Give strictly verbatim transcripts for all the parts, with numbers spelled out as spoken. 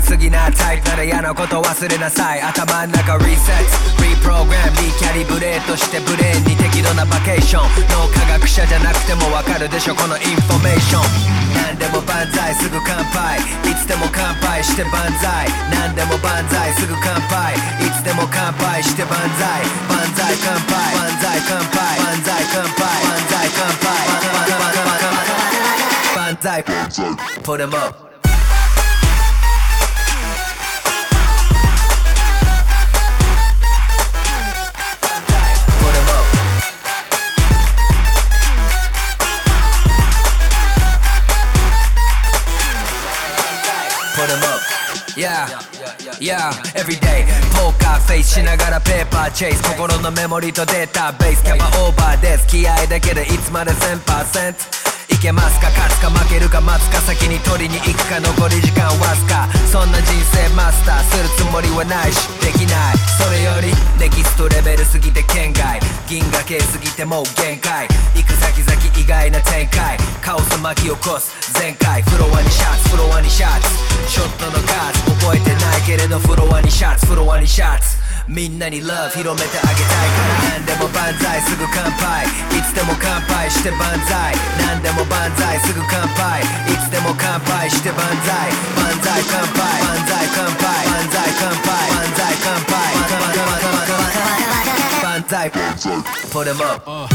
過ぎなタイプなら嫌なこと忘れなさい。頭ん中リセットリプログラムリキャリブレートしてブレーンに適度なバケーション。脳科学者じゃなくてもわかるでしょこのインフォメーション。何でも万歳すぐ乾杯、いつでも乾杯して万歳。何でも万歳すぐ乾杯、いつでも乾杯して万歳。万歳乾杯万歳乾杯万歳乾杯万歳乾杯万歳 Put 'em up。Yeah, yeah, everyday ポーカーフェイスしながらペーパーチェイス。心のメモリとデータベースキャパオーバーです。気合だけでいつまで せんパーセント いけますか、勝つか負けるか待つか、先に取りに行くか、残り時間わずか。そんな人生マスターするつもりはないしできない。それよりネキストレベルすぎて圏外、銀河系すぎてもう限界。行く先々意外な展開、カオス巻き起こす前回。フロアにシャツフロアにシャツ、ショットの数覚えてないけれどフロアにシャツフロアにシャツ。みんなに Love 広めてあげたいから何でも万歳すぐ乾杯、いつでも乾杯して万歳。何でも万歳すぐ乾杯、いつでも乾杯して万歳。万歳乾杯万歳乾杯万歳乾杯万歳乾杯万歳 Put 'em up。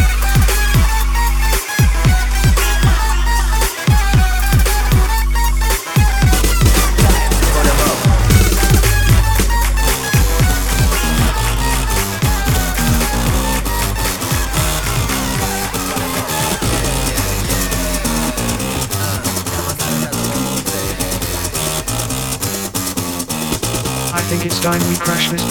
I think it's time we crash this